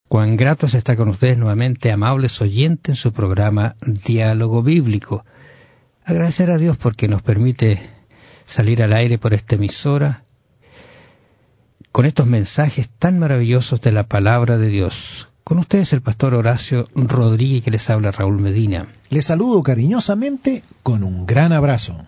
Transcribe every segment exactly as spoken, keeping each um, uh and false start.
Cuán grato es estar con ustedes nuevamente, amables oyentes, en su programa Diálogo Bíblico. Agradecer a Dios porque nos permite salir al aire por esta emisora con estos mensajes tan maravillosos de la palabra de Dios. Con ustedes el pastor Horacio Rodríguez, que les habla Raúl Medina. Les saludo cariñosamente con un gran abrazo.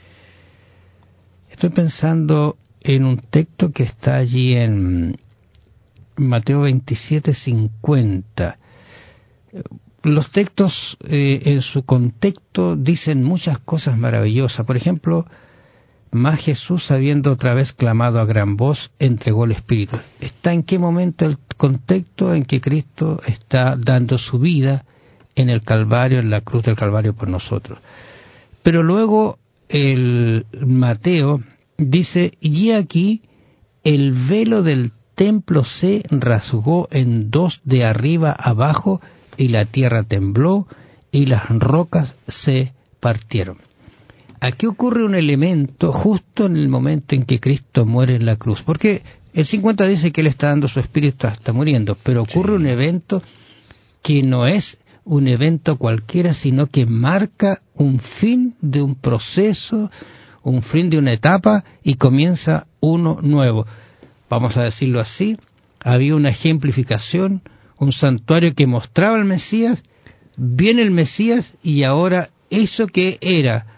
Estoy pensando en un texto que está allí en Mateo veintisiete cincuenta. Los textos eh, en su contexto dicen muchas cosas maravillosas. Por ejemplo, mas Jesús, habiendo otra vez clamado a gran voz, entregó el Espíritu. ¿Está en qué momento el contexto en que Cristo está dando su vida en el Calvario, en la cruz del Calvario por nosotros? Pero luego el Mateo dice, y aquí el velo del templo se rasgó en dos de arriba abajo, y la tierra tembló, y las rocas se partieron. Aquí ocurre un elemento justo en el momento en que Cristo muere en la cruz, porque el cincuenta dice que Él está dando su espíritu hasta muriendo, pero ocurre sí. un evento que no es un evento cualquiera, sino que marca un fin de un proceso, un fin de una etapa, y comienza uno nuevo. Vamos a decirlo así, había una ejemplificación, un santuario que mostraba al Mesías, viene el Mesías, y ahora eso que era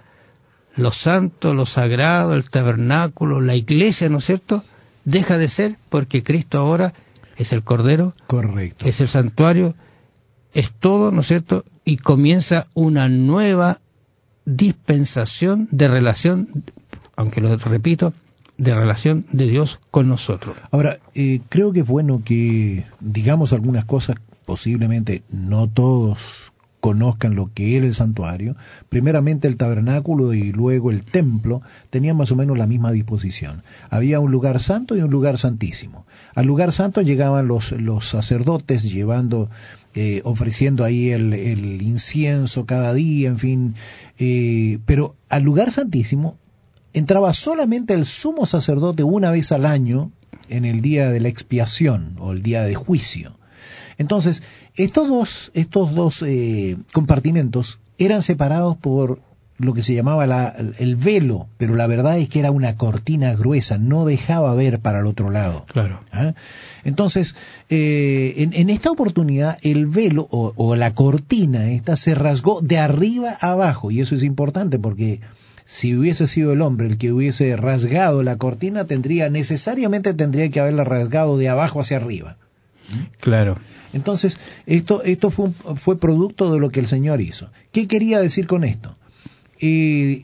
lo santo, lo sagrado, el tabernáculo, la iglesia, ¿no es cierto?, deja de ser, porque Cristo ahora es el Cordero, correcto, es el santuario, es todo, ¿no es cierto?, y comienza una nueva dispensación de relación, aunque lo repito, de relación de Dios con nosotros. Ahora, eh, creo que es bueno que digamos algunas cosas, posiblemente no todos conozcan lo que era el santuario. Primeramente el tabernáculo y luego el templo tenían más o menos la misma disposición. Había un lugar santo y un lugar santísimo. Al lugar santo llegaban los, los sacerdotes llevando, eh, ofreciendo ahí el, el incienso cada día, en fin, eh, pero al lugar santísimo entraba solamente el sumo sacerdote una vez al año en el día de la expiación o el día de juicio. Entonces, estos dos, estos dos eh, compartimentos eran separados por lo que se llamaba la, el velo, pero la verdad es que era una cortina gruesa, no dejaba ver para el otro lado. Claro. ¿Ah? Entonces, eh, en, en esta oportunidad, el velo o, o la cortina esta se rasgó de arriba a abajo, y eso es importante porque si hubiese sido el hombre el que hubiese rasgado la cortina, tendría necesariamente tendría que haberla rasgado de abajo hacia arriba. Claro. Entonces, esto esto fue, un, fue producto de lo que el Señor hizo. ¿Qué quería decir con esto? Eh,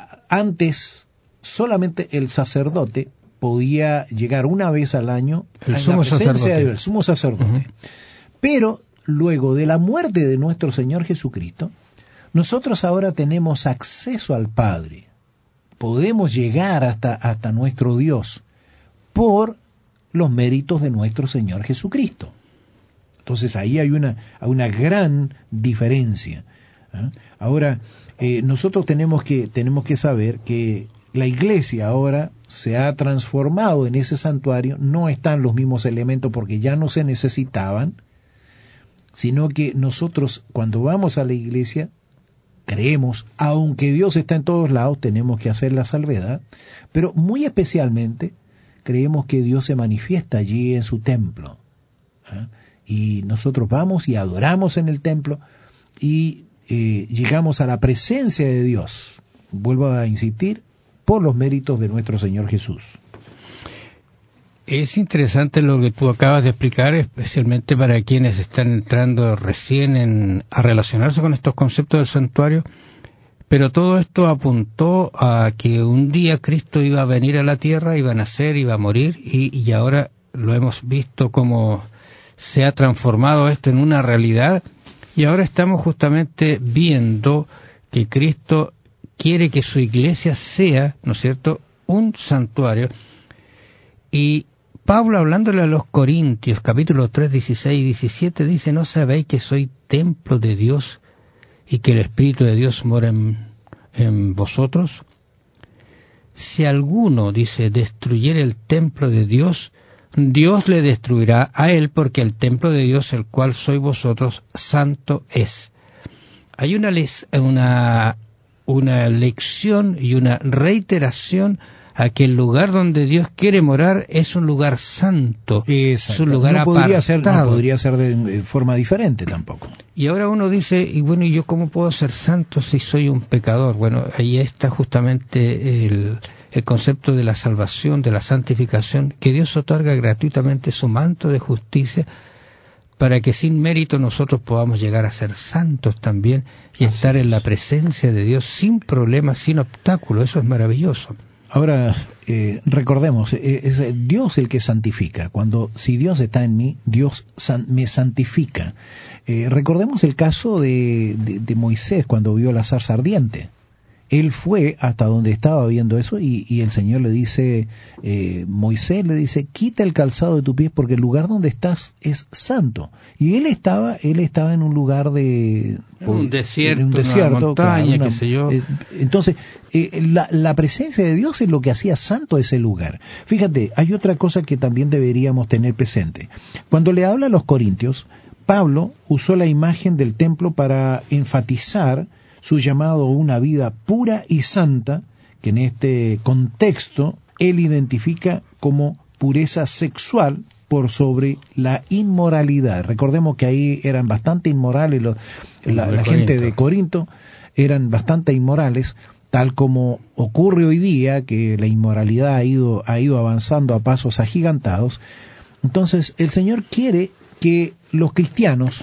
antes, solamente el sacerdote podía llegar una vez al año el a sumo la presencia sacerdote. de Dios, el sumo sacerdote. Uh-huh. Pero luego de la muerte de nuestro Señor Jesucristo, nosotros ahora tenemos acceso al Padre. Podemos llegar hasta, hasta nuestro Dios por los méritos de nuestro Señor Jesucristo. Entonces ahí hay una, una gran diferencia. ¿eh? Ahora, eh, nosotros tenemos que, tenemos que saber que la iglesia ahora se ha transformado en ese santuario, no están los mismos elementos porque ya no se necesitaban, sino que nosotros cuando vamos a la iglesia, creemos, aunque Dios está en todos lados, tenemos que hacer la salvedad, pero muy especialmente creemos que Dios se manifiesta allí en su templo. ¿eh? Y nosotros vamos y adoramos en el templo y eh, llegamos a la presencia de Dios, vuelvo a insistir, por los méritos de nuestro Señor Jesús. Es interesante lo que tú acabas de explicar, especialmente para quienes están entrando recién en, a relacionarse con estos conceptos del santuario, pero todo esto apuntó a que un día Cristo iba a venir a la tierra, iba a nacer, iba a morir, y, y ahora lo hemos visto como se ha transformado esto en una realidad, y ahora estamos justamente viendo que Cristo quiere que su iglesia sea, ¿no es cierto?, un santuario. Y Pablo, hablándole a los Corintios, capítulo tres, dieciséis y diecisiete, dice, ¿no sabéis que soy templo de Dios y que el Espíritu de Dios mora en, en vosotros? Si alguno, dice, destruyere el templo de Dios, Dios le destruirá a él, porque el templo de Dios, el cual sois vosotros, santo es. Hay una, les, una, una lección y una reiteración a que el lugar donde Dios quiere morar es un lugar santo, Exacto. es un lugar no podría ser, no apartado. podría ser de forma diferente tampoco. Y ahora uno dice, y bueno, ¿y yo cómo puedo ser santo si soy un pecador? Bueno, ahí está justamente el, el concepto de la salvación, de la santificación, que Dios otorga gratuitamente su manto de justicia para que sin mérito nosotros podamos llegar a ser santos también y Así estar es. en la presencia de Dios sin problemas, sin obstáculos. Eso es maravilloso. Ahora, eh, recordemos, eh, es Dios el que santifica. Cuando, si Dios está en mí, Dios san, me santifica. Eh, recordemos el caso de, de, de Moisés cuando vio la zarza ardiente. Él fue hasta donde estaba viendo eso y, y el Señor le dice, eh, Moisés le dice, quita el calzado de tus pies porque el lugar donde estás es santo. Y él estaba, él estaba en un lugar de... En un desierto, en un desierto, una montaña, claro, una, qué sé yo. Eh, entonces, eh, la, la presencia de Dios es lo que hacía santo ese lugar. Fíjate, hay otra cosa que también deberíamos tener presente. Cuando le habla a los corintios, Pablo usó la imagen del templo para enfatizar su llamado a una vida pura y santa, que en este contexto él identifica como pureza sexual por sobre la inmoralidad. Recordemos que ahí eran bastante inmorales, los, la, la gente de Corinto eran bastante inmorales, tal como ocurre hoy día, que la inmoralidad ha ido, ha ido avanzando a pasos agigantados. Entonces el Señor quiere que los cristianos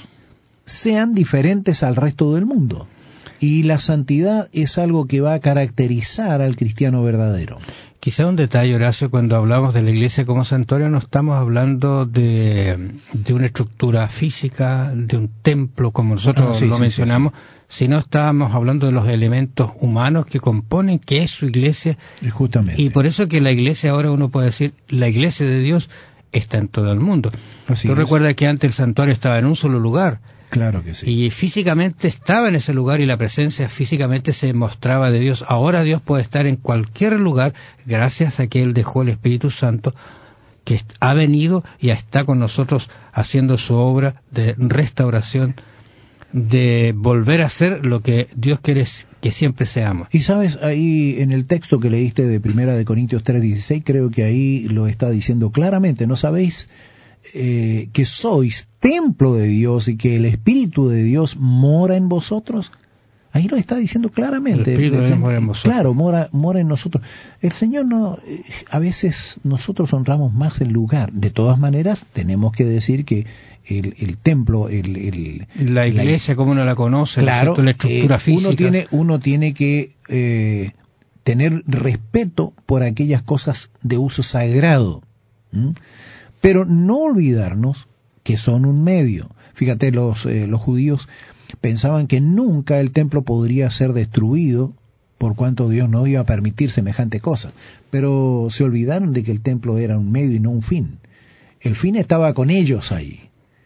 sean diferentes al resto del mundo. Y la santidad es algo que va a caracterizar al cristiano verdadero. Quizá un detalle, Horacio, cuando hablamos de la iglesia como santuario no estamos hablando de, de una estructura física, de un templo como nosotros ah, sí, lo sí, mencionamos, sí, sí. sino estábamos hablando de los elementos humanos que componen que es su iglesia. Y justamente. Y por eso que la iglesia ahora uno puede decir, la iglesia de Dios está en todo el mundo. Así Tú es. recuerdas que antes el santuario estaba en un solo lugar. Claro que sí. Y físicamente estaba en ese lugar y la presencia físicamente se mostraba de Dios. Ahora Dios puede estar en cualquier lugar gracias a que Él dejó el Espíritu Santo que ha venido y está con nosotros haciendo su obra de restauración, de volver a ser lo que Dios quiere que siempre seamos. Y sabes, ahí en el texto que leíste de Primera de Corintios tres dieciséis, creo que ahí lo está diciendo claramente, ¿no sabéis? Eh, que sois templo de Dios y que el Espíritu de Dios mora en vosotros. Ahí lo está diciendo claramente. El Espíritu de Dios mora en vosotros. Claro, mora, mora en nosotros. El Señor no, eh, a veces nosotros honramos más el lugar. De todas maneras, tenemos que decir que el, el templo, el, el la iglesia, la, como uno la conoce, claro, la estructura eh, física. Uno tiene, uno tiene que eh, tener respeto por aquellas cosas de uso sagrado. ¿Mm? Pero no olvidarnos que son un medio. Fíjate, los, eh, los judíos pensaban que nunca el templo podría ser destruido por cuanto Dios no iba a permitir semejante cosa. Pero se olvidaron de que el templo era un medio y no un fin. El fin estaba con ellos ahí.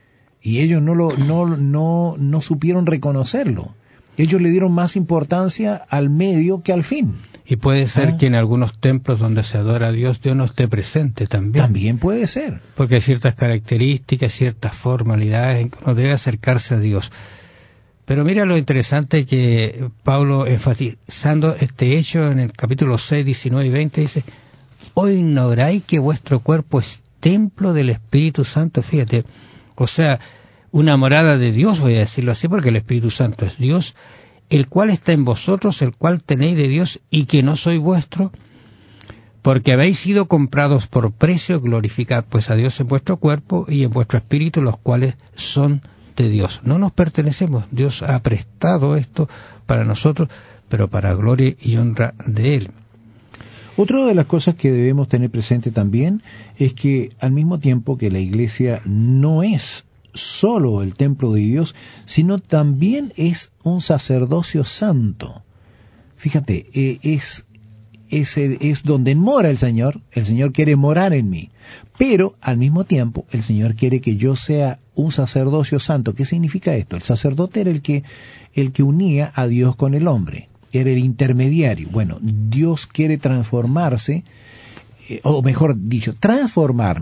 Y ellos no, lo, no, no, no supieron reconocerlo. Ellos le dieron más importancia al medio que al fin. Y puede ser ah. que en algunos templos donde se adora a Dios, Dios no esté presente también. También puede ser. Porque hay ciertas características, ciertas formalidades en que uno debe acercarse a Dios. Pero mira lo interesante que Pablo, enfatizando este hecho en el capítulo seis, diecinueve y veinte, dice, ¿o ignoráis que vuestro cuerpo es templo del Espíritu Santo? Fíjate, o sea, una morada de Dios, voy a decirlo así, porque el Espíritu Santo es Dios, el cual está en vosotros, el cual tenéis de Dios, y que no soy vuestro, porque habéis sido comprados por precio, glorificad pues a Dios en vuestro cuerpo y en vuestro espíritu, los cuales son de Dios. No nos pertenecemos, Dios ha prestado esto para nosotros, pero para gloria y honra de Él. Otra de las cosas que debemos tener presente también es que al mismo tiempo que la iglesia no es solo el templo de Dios, sino también es un sacerdocio santo. Fíjate, eh, es, es, es donde mora el Señor, el Señor quiere morar en mí, pero al mismo tiempo el Señor quiere que yo sea un sacerdocio santo. ¿Qué significa esto? El sacerdote era el que, el que unía a Dios con el hombre, era el intermediario. Bueno, Dios quiere transformarse, eh, o mejor dicho, transformarme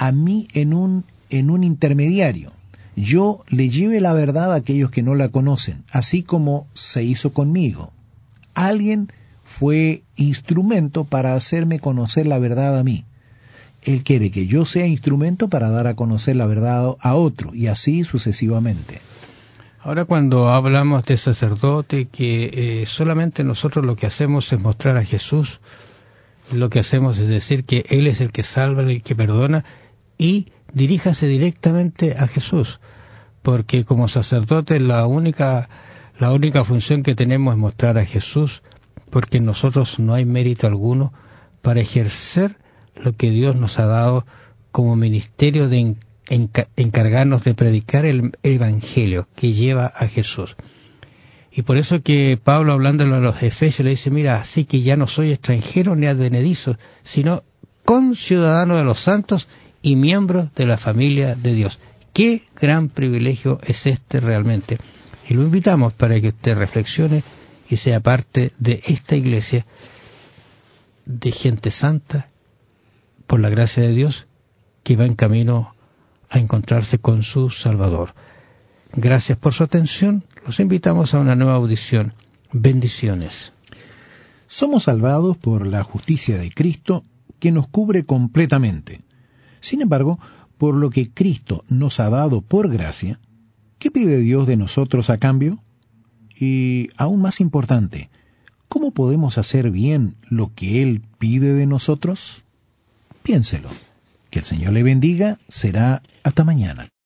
a mí en un, en un intermediario. Yo le lleve la verdad a aquellos que no la conocen, así como se hizo conmigo. Alguien fue instrumento para hacerme conocer la verdad a mí. Él quiere que yo sea instrumento para dar a conocer la verdad a otro, y así sucesivamente. Ahora, cuando hablamos de sacerdote, que eh, solamente nosotros lo que hacemos es mostrar a Jesús, lo que hacemos es decir que Él es el que salva, el que perdona, y diríjase directamente a Jesús, porque como sacerdote la única, la única función que tenemos es mostrar a Jesús, porque en nosotros no hay mérito alguno para ejercer lo que Dios nos ha dado como ministerio de enca- encargarnos de predicar el Evangelio que lleva a Jesús. Y por eso que Pablo, hablándolo a los Efesios, le dice, mira, así que ya no soy extranjero ni advenedizo, sino conciudadano de los santos y miembro de la familia de Dios. Qué gran privilegio es este realmente. Y lo invitamos para que usted reflexione y sea parte de esta iglesia de gente santa, por la gracia de Dios, que va en camino a encontrarse con su Salvador. Gracias por su atención. Los invitamos a una nueva audición. Bendiciones. Somos salvados por la justicia de Cristo, que nos cubre completamente. Sin embargo, por lo que Cristo nos ha dado por gracia, ¿qué pide Dios de nosotros a cambio? Y aún más importante, ¿cómo podemos hacer bien lo que Él pide de nosotros? Piénselo. Que el Señor le bendiga. Será hasta mañana.